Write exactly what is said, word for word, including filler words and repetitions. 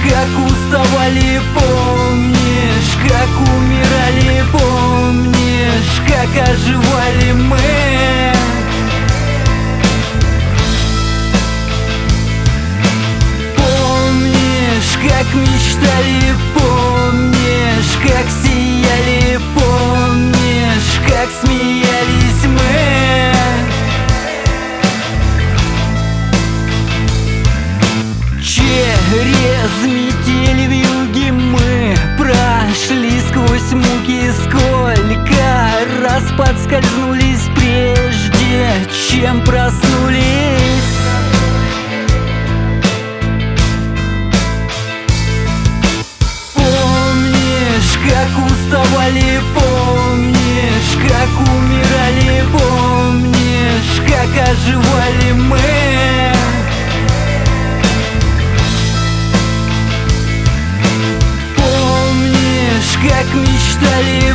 как уставали, помнишь, как умирали, помнишь, как оживали мы. Помнишь, как мечтали, помнишь, как сияли, помнишь, как смеялись мы. Через метели вьюги мы прошли сквозь муки, сколько раз подскользнулись, прежде чем проснулись. Помнишь, как уставали, помнишь, как умирали, помнишь, как оживали мы. Как мечтали,